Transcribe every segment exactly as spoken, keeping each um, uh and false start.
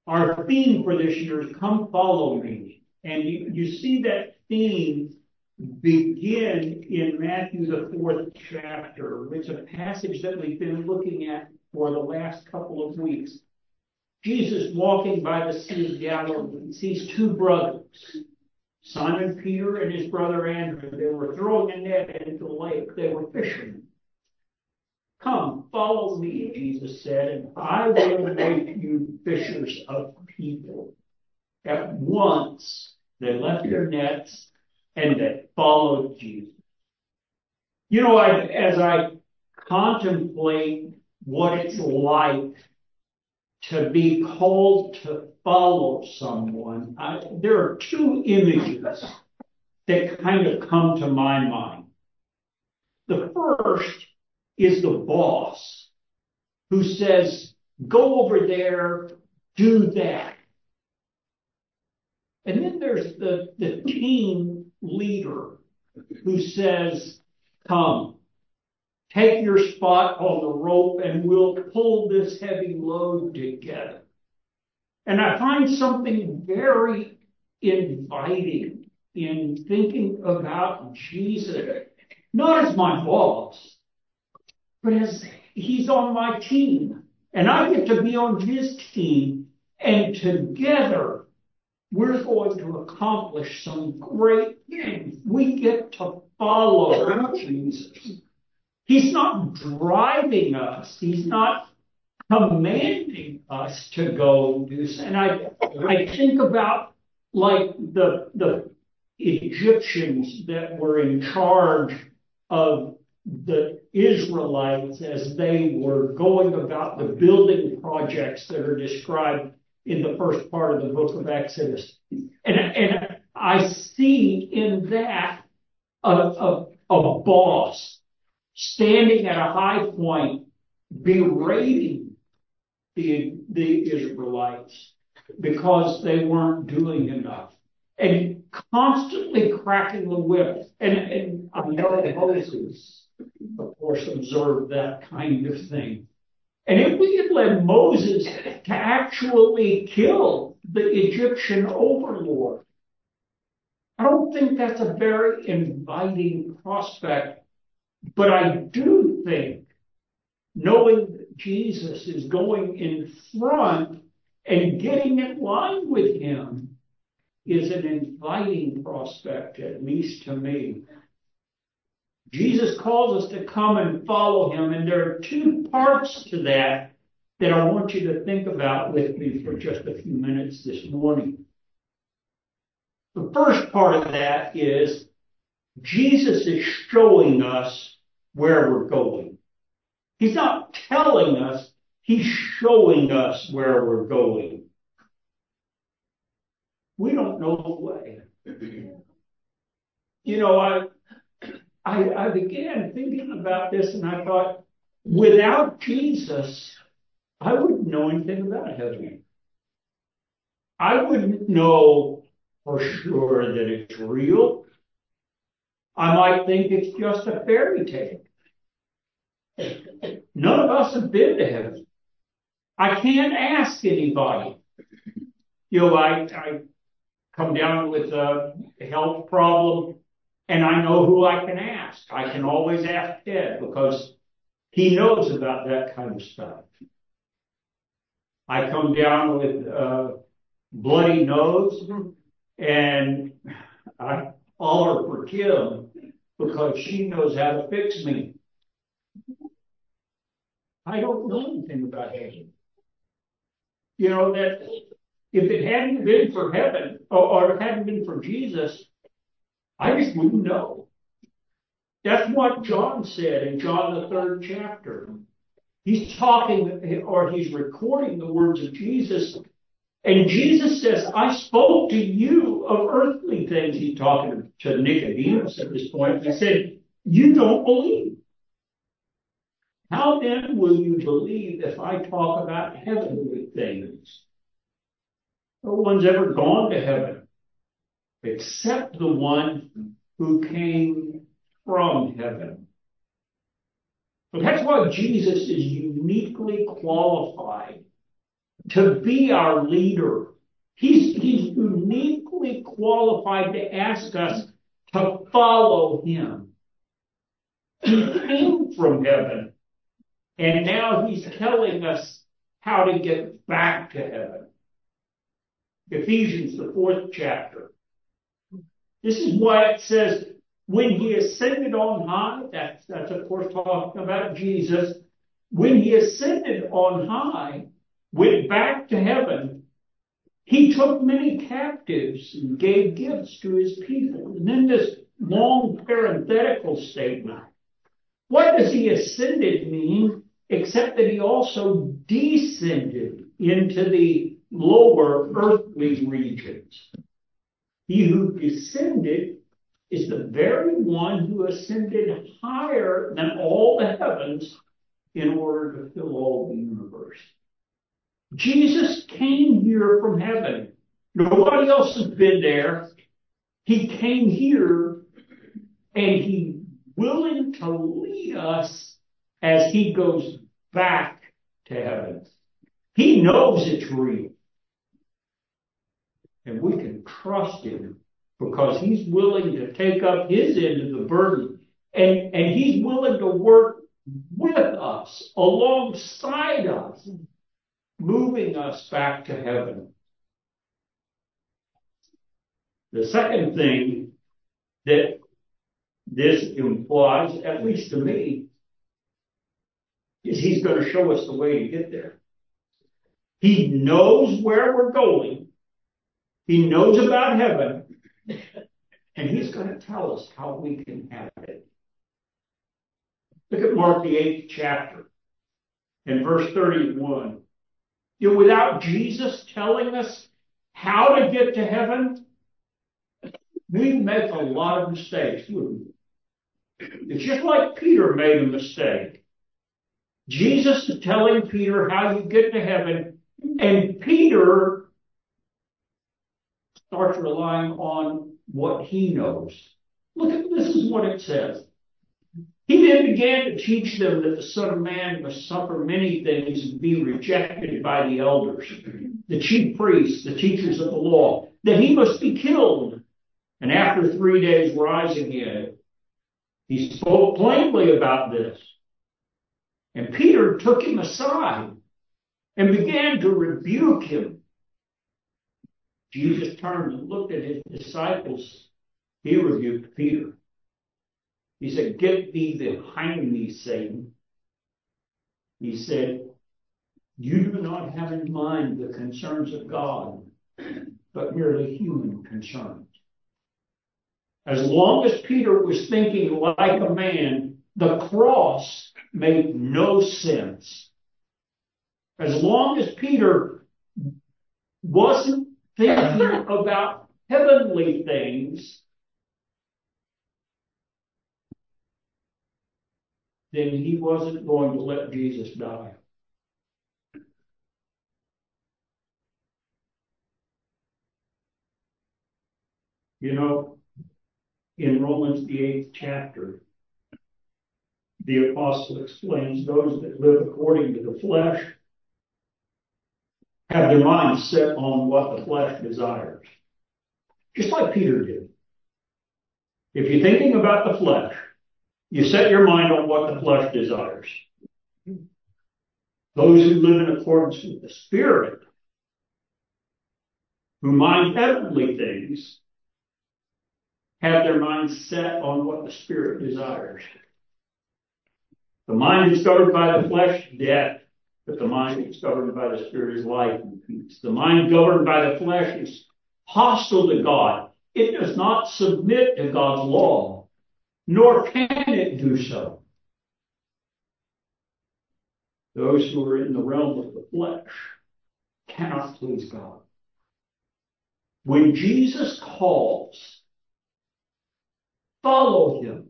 Our theme for this year is Come Follow Me. And you, you see that theme begin in Matthew, the fourth chapter. It's a passage that we've been looking at for the last couple of weeks. Jesus walking by the Sea of Galilee sees two brothers, Simon Peter and his brother Andrew. They were throwing a net into the lake. They were fishermen. Come, follow me, Jesus said, and I will make you fishers of people. At once, they left their nets and they followed Jesus. You know, I, as I contemplate what it's like to be called to follow someone, I, there are two images that kind of come to my mind. The first is the boss who says, go over there, do that. And then there's the, the team leader who says, come, take your spot on the rope and we'll pull this heavy load together. And I find something very inviting in thinking about Jesus, not as my boss, but as he's on my team. And I get to be on his team. And together, we're going to accomplish some great things. We get to follow Jesus. He's not driving us. He's not commanding us to go and do so. And I, I think about like the, the Egyptians that were in charge of the Israelites as they were going about the building projects that are described in the first part of the book of Exodus. And, and I see in that a, a, a boss standing at a high point berating the, the Israelites because they weren't doing enough and constantly cracking the whip. And, and I know Moses, of course, observed that kind of thing. And if we had led Moses to actually kill the Egyptian overlord, I don't think that's a very inviting prospect. But I do think knowing that Jesus is going in front and getting in line with him is an inviting prospect, at least to me. Jesus calls us to come and follow him, and there are two parts to that that I want you to think about with me for just a few minutes this morning. The first part of that is Jesus is showing us where we're going. He's not telling us, he's showing us where we're going. We don't know the way. You know, I, I, I began thinking about this and I thought, without Jesus, I wouldn't know anything about heaven. I wouldn't know for sure that it's real. I might think it's just a fairy tale. None of us have been to heaven. I can't ask anybody. You know, I, I come down with a health problem, and I know who I can ask. I can always ask Ted because he knows about that kind of stuff. I come down with a bloody nose, and I holler for Kim because she knows how to fix me. I don't know anything about heaven. You know, that if it hadn't been for heaven, or, or it hadn't been for Jesus, I just wouldn't know. That's what John said in John the third chapter. He's talking, or he's recording the words of Jesus, and Jesus says, I spoke to you of earthly things. He's talking to Nicodemus at this point. He said, you don't believe. How then will you believe if I talk about heavenly things? No one's ever gone to heaven except the one who came from heaven. But that's why Jesus is uniquely qualified to be our leader. He's, he's uniquely qualified to ask us to follow him. He came from heaven, and now he's telling us how to get back to heaven. Ephesians, the fourth chapter. This is why it says, when he ascended on high, that's, that's of course talking about Jesus, when he ascended on high, went back to heaven, he took many captives and gave gifts to his people. And then this long parenthetical statement. What does he ascended mean, except that he also descended into the lower earthly regions? He who descended is the very one who ascended higher than all the heavens in order to fill all the universe. Jesus came here from heaven. Nobody else has been there. He came here, and he's willing to lead us as he goes back to heaven. He knows it's real. And we can trust him because he's willing to take up his end of the burden. And, and he's willing to work with us, alongside us, moving us back to heaven. The second thing that this implies, at least to me, is he's going to show us the way to get there. He knows where we're going. He knows about heaven. And he's going to tell us how we can have it. Look at Mark, the eighth chapter, in verse thirty-one. You know, without Jesus telling us how to get to heaven, we make a lot of mistakes, wouldn't we? It's just like Peter made a mistake. Jesus is telling Peter how you get to heaven, and Peter starts relying on what he knows. Look at this is what it says. He then began to teach them that the Son of Man must suffer many things and be rejected by the elders, the chief priests, the teachers of the law, that he must be killed, and after three days rise again. He spoke plainly about this. And Peter took him aside and began to rebuke him. Jesus turned and looked at his disciples. He rebuked Peter. He said, "Get thee behind me, Satan." He said, "You do not have in mind the concerns of God, but merely human concerns." As long as Peter was thinking like a man, the cross made no sense. As long as Peter wasn't thinking about heavenly things, then he wasn't going to let Jesus die. You know, in Romans, the eighth chapter, the apostle explains those that live according to the flesh have their minds set on what the flesh desires. Just like Peter did. If you're thinking about the flesh, you set your mind on what the flesh desires. Those who live in accordance with the Spirit, who mind heavenly things, have their minds set on what the Spirit desires. The mind is governed by the flesh, death, but the mind that's governed by the Spirit is life and peace. The mind governed by the flesh is hostile to God. It does not submit to God's law, nor can it do so. Those who are in the realm of the flesh cannot please God. When Jesus calls, follow him.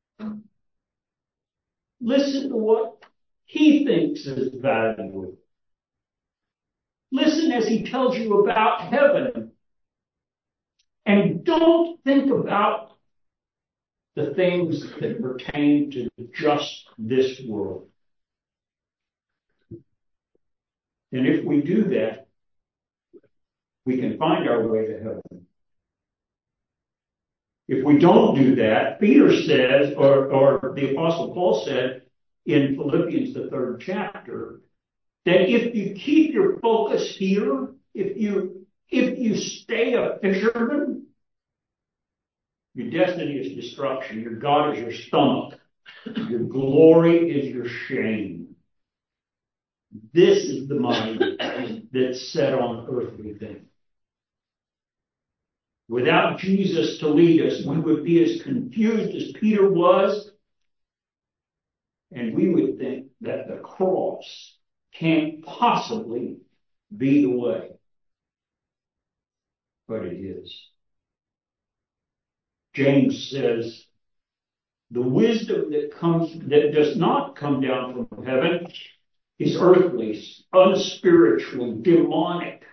Listen to what he thinks is valuable. Listen as he tells you about heaven. And don't think about the things that pertain to just this world. And if we do that, we can find our way to heaven. If we don't do that, Peter says, or, or the Apostle Paul said in Philippians, the third chapter, that if you keep your focus here, if you if you stay a fisherman, your destiny is destruction. Your God is your stomach. Your glory is your shame. This is the mind that's set on earthly things. Without Jesus to lead us, we would be as confused as Peter was, and we would think that the cross can't possibly be the way. But it is. James says, the wisdom that comes, that does not come down from heaven is earthly, unspiritual, demonic.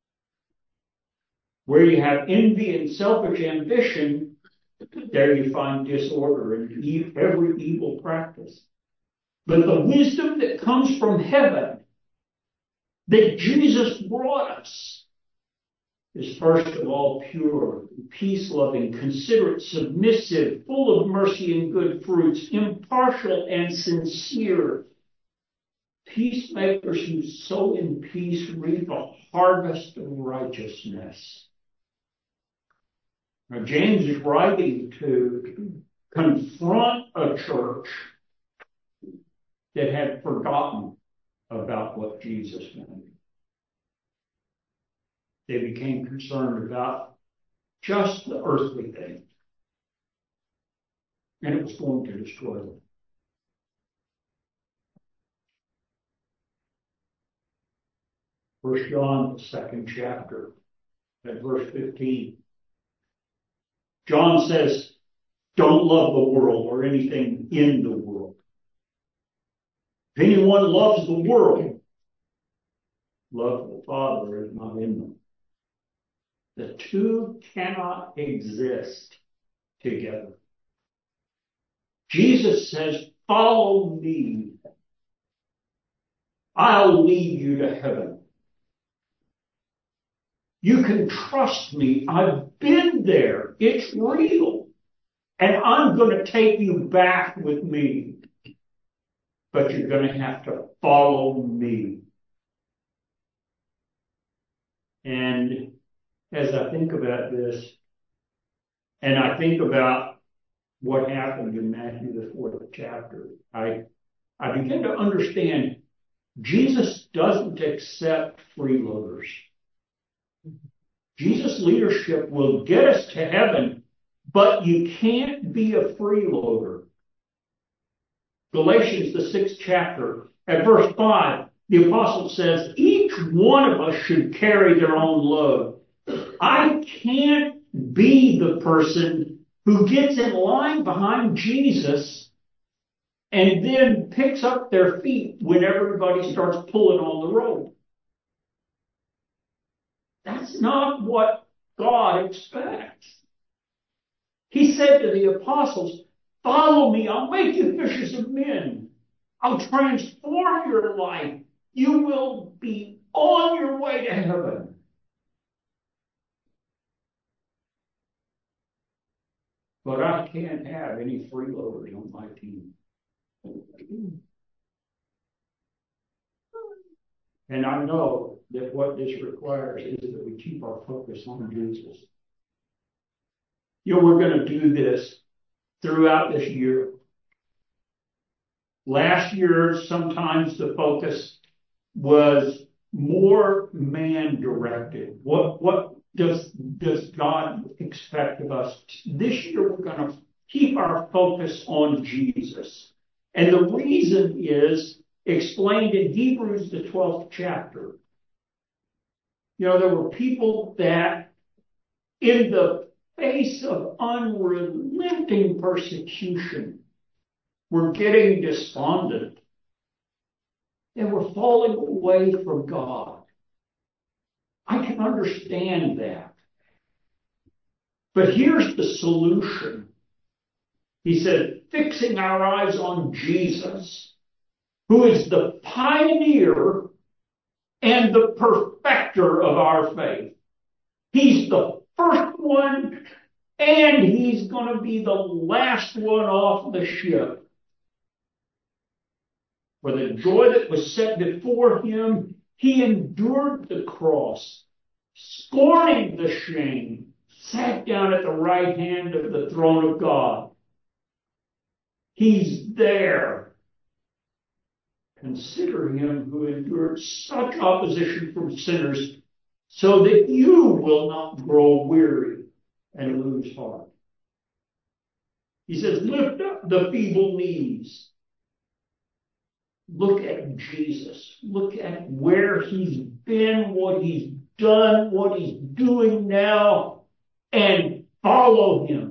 Where you have envy and selfish ambition, there you find disorder and every evil practice. But the wisdom that comes from heaven, that Jesus brought us, is first of all pure, peace-loving, considerate, submissive, full of mercy and good fruits, impartial and sincere. Peacemakers who sow in peace reap a harvest of righteousness. Now, James is writing to confront a church that had forgotten about what Jesus meant. They became concerned about just the earthly thing, and it was going to destroy them. First John, the second chapter, at verse fifteen. John says, don't love the world or anything in the world. If anyone loves the world, love of the Father is not in them. The two cannot exist together. Jesus says, follow me. I'll lead you to heaven. You can trust me. I've been there. It's real. And I'm going to take you back with me. But you're going to have to follow me. And as I think about this, and I think about what happened in Matthew, the fourth chapter, I, I begin to understand Jesus doesn't accept freeloaders. Jesus' leadership will get us to heaven, but you can't be a freeloader. Galatians, the sixth chapter, at verse five, the apostle says, each one of us should carry their own load. I can't be the person who gets in line behind Jesus and then picks up their feet when everybody starts pulling on the rope. That's not what God expects. He said to the apostles, follow me, I'll make you fishers of men. I'll transform your life. You will be on your way to heaven. But I can't have any freeloaders on my team. And I know that what this requires is that we keep our focus on Jesus. You know, we're going to do this throughout this year. Last year, sometimes the focus was more man-directed. What, what does, does God expect of us? This year, we're going to keep our focus on Jesus. And the reason is explained in Hebrews, the twelfth chapter. You know, there were people that in the face of unrelenting persecution were getting despondent. They were falling away from God. I can understand that. But here's the solution. He said, fixing our eyes on Jesus, who is the pioneer and the perfecter of our faith. He's the first one, and he's going to be the last one off the ship. For the joy that was set before him, he endured the cross, scorning the shame, sat down at the right hand of the throne of God. He's there. Consider him who endured such opposition from sinners, so that you will not grow weary and lose heart. He says, lift up the feeble knees. Look at Jesus. Look at where he's been, what he's done, what he's doing now, and follow him.